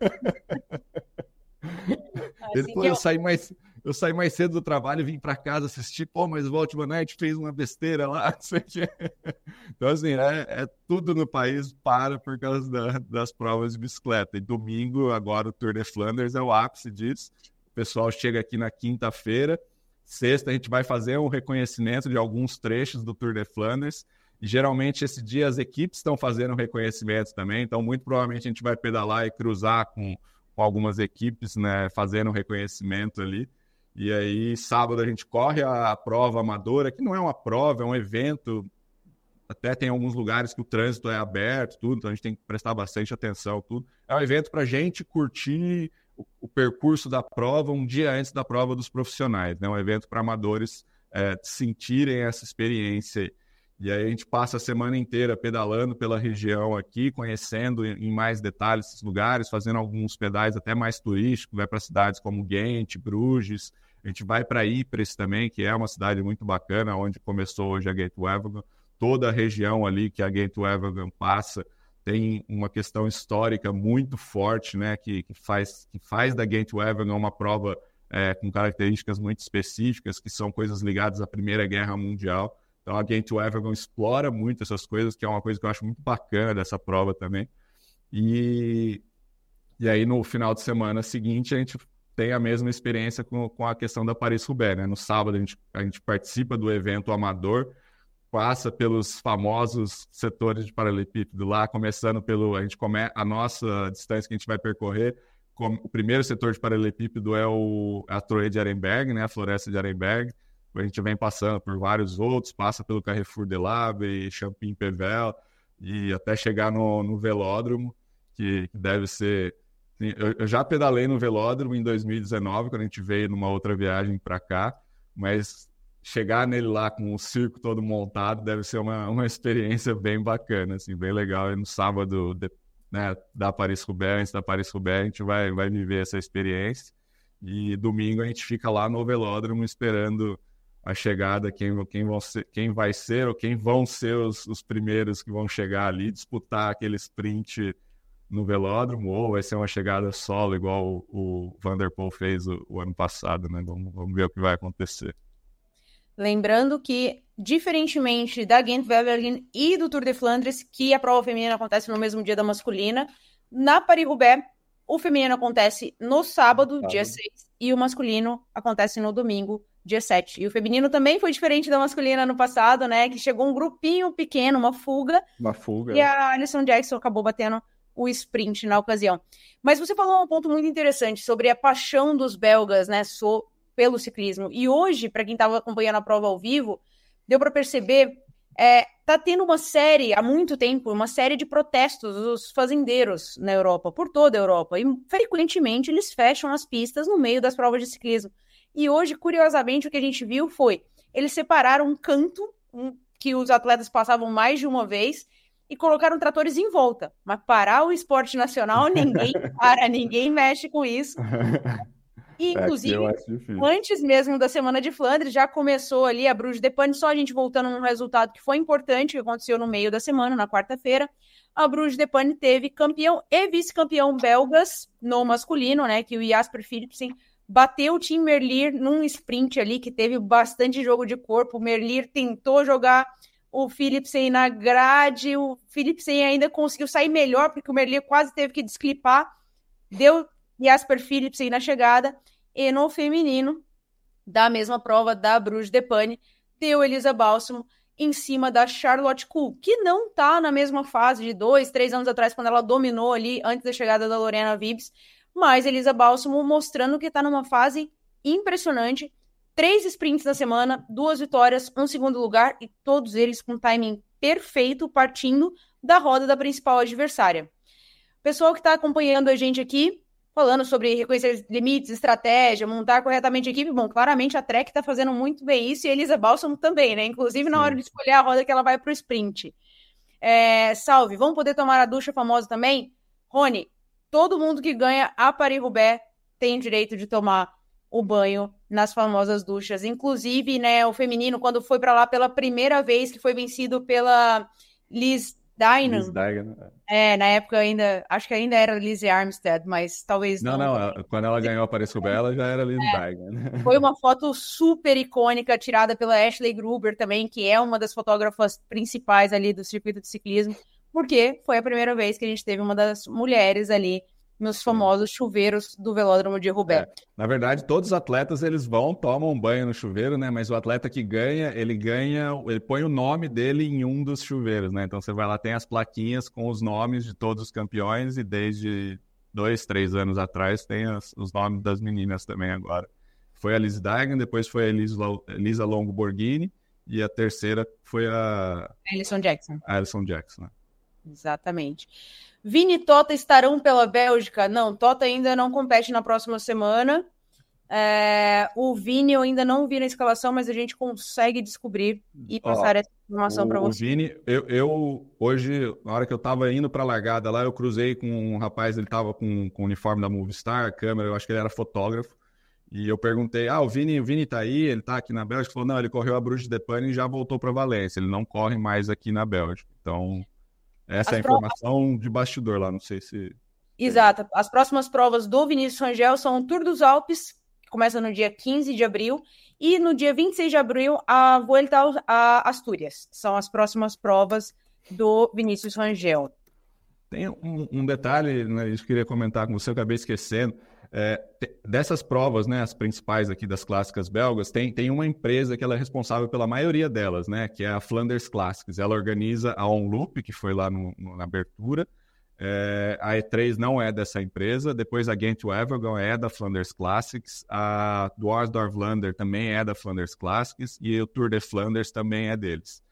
Ele falou, eu saí mais cedo do trabalho e vim para casa assistir, mas o Wout van Aert fez uma besteira lá, não sei o que. Então, assim, tudo no país por causa das provas de bicicleta. E domingo, agora, o Tour de Flanders é o ápice disso. O pessoal chega aqui na quinta-feira. Sexta, a gente vai fazer um reconhecimento de alguns trechos do Tour de Flanders. E, geralmente, esse dia as equipes estão fazendo reconhecimentos também. Então, muito provavelmente, a gente vai pedalar e cruzar com algumas equipes, né, fazendo reconhecimento ali. E aí, sábado, a gente corre a prova amadora, que não é uma prova, é um evento. Até tem alguns lugares que o trânsito é aberto, tudo, então a gente tem que prestar bastante atenção, tudo. É um evento para a gente curtir o percurso da prova um dia antes da prova dos profissionais, né? Um evento para amadores sentirem essa experiência. E aí a gente passa a semana inteira pedalando pela região aqui, conhecendo em mais detalhes esses lugares, fazendo alguns pedais até mais turísticos, vai para cidades como Ghent, Bruges, a gente vai para Ypres também, que é uma cidade muito bacana, onde começou hoje a Gent-Wevelgem. Toda a região ali que a Gent-Wevelgem passa tem uma questão histórica muito forte, né, que faz da Gent-Wevelgem uma prova com características muito específicas, que são coisas ligadas à Primeira Guerra Mundial. Então a Gent-Wevelgem explora muito essas coisas, que é uma coisa que eu acho muito bacana dessa prova também. E aí no final de semana seguinte a gente tem a mesma experiência com a questão da Paris-Roubaix, né? No sábado a gente participa do evento amador, passa pelos famosos setores de paralelepípedo lá, começando a nossa distância que a gente vai percorrer. O primeiro setor de paralelepípedo é a Troe de Arenberg, né? A Floresta de Arenberg. A gente vem passando por vários outros, passa pelo Carrefour de Labe, Champigny-Pével, e até chegar no velódromo, que deve ser... Eu já pedalei no velódromo em 2019, quando a gente veio numa outra viagem para cá, mas chegar nele lá com o circo todo montado deve ser uma experiência bem bacana, assim, bem legal. E no sábado, né, da Paris-Roubaix, antes da Paris-Roubaix, a gente vai viver essa experiência. E domingo a gente fica lá no velódromo esperando a chegada, quem vai ser ou quem vão ser os primeiros que vão chegar ali, disputar aquele sprint no velódromo, ou vai ser uma chegada solo, igual o Van der Poel fez o ano passado, né? Vamos ver o que vai acontecer. Lembrando que, diferentemente da Gent-Wevelgem e do Tour de Flandres, que a prova feminina acontece no mesmo dia da masculina, na Paris-Roubaix, o feminino acontece no sábado, dia 6, e o masculino acontece no domingo, dia 7. E o feminino também foi diferente da masculina no passado, né? Que chegou um grupinho pequeno, uma fuga. E a Alison Jackson acabou batendo o sprint na ocasião. Mas você falou um ponto muito interessante sobre a paixão dos belgas, né, pelo ciclismo. E hoje, para quem estava acompanhando a prova ao vivo, deu para perceber, tá tendo uma série, há muito tempo, uma série de protestos dos fazendeiros na Europa, por toda a Europa. E frequentemente eles fecham as pistas no meio das provas de ciclismo. E hoje, curiosamente, o que a gente viu foi, eles separaram um canto que os atletas passavam mais de uma vez, e colocaram tratores em volta. Mas parar o esporte nacional, ninguém para, ninguém mexe com isso. E, inclusive, antes mesmo da Semana de Flandres, já começou ali a Bruges-de-Panne, só a gente voltando num resultado que foi importante, que aconteceu no meio da semana, na quarta-feira. A Bruges-de-Panne teve campeão e vice-campeão belgas no masculino, né, que o Jasper Philipsen bateu o Tim Merlier num sprint ali, que teve bastante jogo de corpo. O Merlier tentou jogar o Philipsen na grade, o Philipsen ainda conseguiu sair melhor, porque o Merlier quase teve que desclipar, deu Jasper Philipsen na chegada, e no feminino, da mesma prova da Bruges-de-Panne, deu Elisa Balsamo em cima da Charlotte Kool, que não está na mesma fase de 2-3 anos atrás, quando ela dominou ali, antes da chegada da Lorena Wibbes, mas Elisa Balsamo mostrando que está numa fase impressionante, 3 sprints na semana, 2 vitórias, 1 segundo lugar, e todos eles com timing perfeito, partindo da roda da principal adversária. Pessoal que está acompanhando a gente aqui, falando sobre reconhecer limites, estratégia, montar corretamente a equipe, bom, claramente a Trek está fazendo muito bem isso, e a Elisa Balsamo também, né? Inclusive na hora de escolher a roda que ela vai para o sprint. Salve, vamos poder tomar a ducha famosa também? Rony, todo mundo que ganha a Paris-Roubaix tem direito de tomar o banho nas famosas duchas. Inclusive, né, o feminino, quando foi para lá pela primeira vez, que foi vencido pela Liz Dynan. Na época ainda, acho que ainda era Lizzie Armstead, mas talvez não. Quando ela ganhou a Paris-Roubaix, ela já era Liz Dynan. Foi uma foto super icônica, tirada pela Ashley Gruber também, que é uma das fotógrafas principais ali do circuito de ciclismo, porque foi a primeira vez que a gente teve uma das mulheres ali nos famosos chuveiros do velódromo de Roubaix. Na verdade, todos os atletas, eles tomam banho no chuveiro, né? Mas o atleta que ganha, ele põe o nome dele em um dos chuveiros, né? Então você vai lá, tem as plaquinhas com os nomes de todos os campeões, e desde 2-3 anos atrás tem os nomes das meninas também agora. Foi a Liz Dynan, depois foi a Elisa Longo Borghini, e a terceira foi a Alison Jackson. A Alison Jackson, né? Exatamente. Vini e Tota estarão pela Bélgica? Não, Tota ainda não compete na próxima semana. O Vini eu ainda não vi na escalação, mas a gente consegue descobrir e passar essa informação para você. O Vini, eu hoje, na hora que eu estava indo para a largada lá, eu cruzei com um rapaz, ele estava com o uniforme da Movistar, câmera, eu acho que ele era fotógrafo, e eu perguntei, o Vini tá aí, ele tá aqui na Bélgica? Ele falou, não, ele correu a Bruges-de-Panne e já voltou para Valência, ele não corre mais aqui na Bélgica, então... Essa é a informação de bastidor lá, não sei se... Exato. As próximas provas do Vinícius Rangel são o Tour dos Alpes, que começa no dia 15 de abril, e no dia 26 de abril, a Vuelta a Astúrias. São as próximas provas do Vinícius Rangel. Tem um detalhe, né, isso que eu queria comentar com você, eu acabei esquecendo. Dessas provas, né, as principais aqui das clássicas belgas, tem uma empresa que ela é responsável pela maioria delas, né, que é a Flanders Classics. Ela organiza a Omloop, que foi lá na abertura. A E3 não é dessa empresa. Depois a Gent-Wevelgem é da Flanders Classics. A Dwars-door-Vlaanderen também é da Flanders Classics. E o Tour de Flanders também é deles.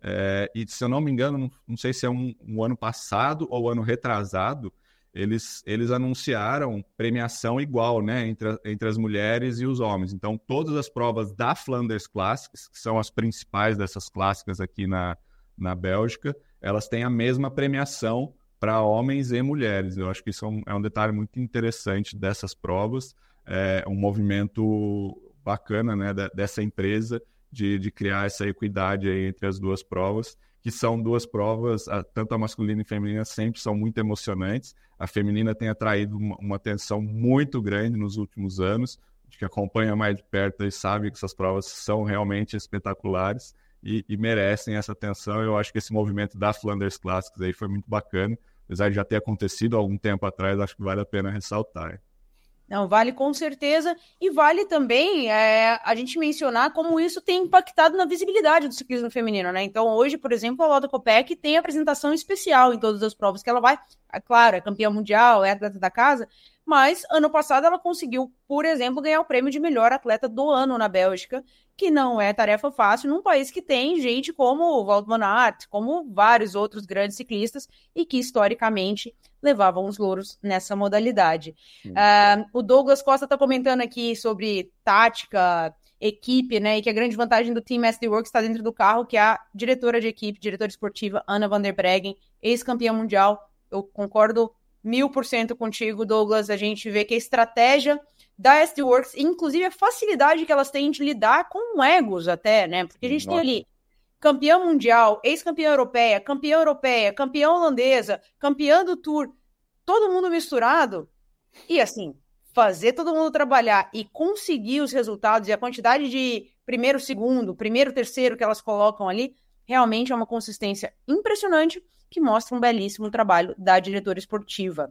E se eu não me engano, não sei se é um ano passado ou ano retrasado, eles anunciaram premiação igual, né, entre as mulheres e os homens. Então, todas as provas da Flanders Classics, que são as principais dessas clássicas aqui na Bélgica, elas têm a mesma premiação para homens e mulheres. Eu acho que isso é um detalhe muito interessante dessas provas, um movimento bacana, né, dessa empresa, de criar essa equidade aí entre as duas provas, que são duas provas, tanto a masculina e a feminina sempre são muito emocionantes. A feminina tem atraído uma atenção muito grande nos últimos anos, de que acompanha mais de perto e sabe que essas provas são realmente espetaculares e merecem essa atenção. Eu acho que esse movimento da Flanders Classics aí foi muito bacana, apesar de já ter acontecido há algum tempo atrás, acho que vale a pena ressaltar. Não, vale com certeza, e vale também a gente mencionar como isso tem impactado na visibilidade do ciclismo feminino, né? Então, hoje, por exemplo, a Lotte Kopeck tem apresentação especial em todas as provas que ela vai. Claro, é campeã mundial, é atleta da casa, mas ano passado ela conseguiu, por exemplo, ganhar o prêmio de melhor atleta do ano na Bélgica, que não é tarefa fácil num país que tem gente como o Wout van Aert, como vários outros grandes ciclistas e que historicamente levavam os louros nessa modalidade. O Douglas Costa está comentando aqui sobre tática, equipe, né, e que a grande vantagem do Team SD Works está dentro do carro, que é a diretora de equipe, diretora esportiva, Anna van der Breggen, ex-campeã mundial. Eu concordo 1000% contigo, Douglas. A gente vê que a estratégia da SD Works, inclusive a facilidade que elas têm de lidar com egos até, né, porque a gente tem ali campeã mundial, ex-campeã europeia, campeã holandesa, campeã do Tour, todo mundo misturado, e assim, fazer todo mundo trabalhar e conseguir os resultados e a quantidade de primeiro, segundo, primeiro, terceiro que elas colocam ali, realmente é uma consistência impressionante que mostra um belíssimo trabalho da diretora esportiva.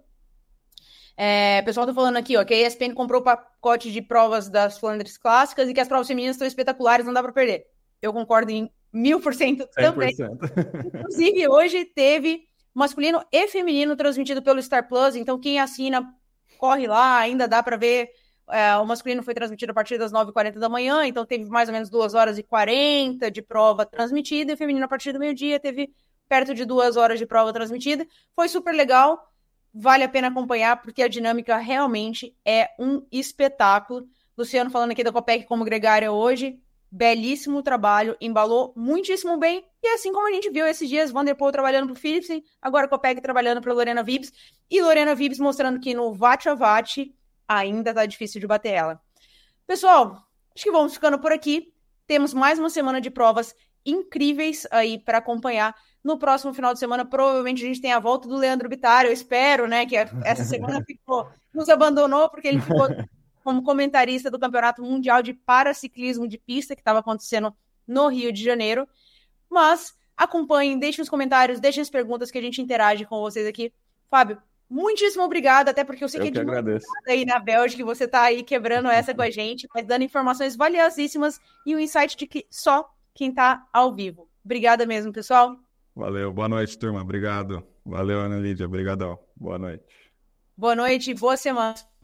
O pessoal tá falando aqui, ó, que a ESPN comprou o pacote de provas das Flanders Clássicas e que as provas femininas estão espetaculares, não dá para perder. Eu concordo em 1000% também. 100%. Inclusive, hoje teve masculino e feminino transmitido pelo Star Plus, então quem assina, corre lá, ainda dá para ver. O masculino foi transmitido a partir das 9h40 da manhã, então teve mais ou menos 2h40 de prova transmitida, e o feminino a partir do meio-dia teve perto de 2 horas de prova transmitida. Foi super legal, vale a pena acompanhar, porque a dinâmica realmente é um espetáculo. Luciano falando aqui da Kopeck como gregária hoje, belíssimo trabalho, embalou muitíssimo bem, e assim como a gente viu esses dias, Van der Poel trabalhando para o Philipsen, agora Kopeck trabalhando para Lorena Wibbes, e Lorena Wibbes mostrando que no Vate a Vate ainda tá difícil de bater ela. Pessoal, acho que vamos ficando por aqui, temos mais uma semana de provas incríveis aí para acompanhar. No próximo final de semana, provavelmente a gente tem a volta do Leandro Bittar, eu espero, né, que essa semana nos abandonou, porque ele ficou como comentarista do Campeonato Mundial de Paraciclismo de Pista, que estava acontecendo no Rio de Janeiro. Mas acompanhem, deixem os comentários, deixem as perguntas que a gente interage com vocês aqui. Fábio, muitíssimo obrigado, até porque eu sei que é de madrugada aí na Bélgica, que você está aí quebrando essa com a gente, mas dando informações valiosíssimas e um insight de que só quem está ao vivo. Obrigada mesmo, pessoal. Valeu, boa noite, turma. Obrigado. Valeu, Ana Lídia. Obrigadão. Boa noite. Boa noite e boa semana.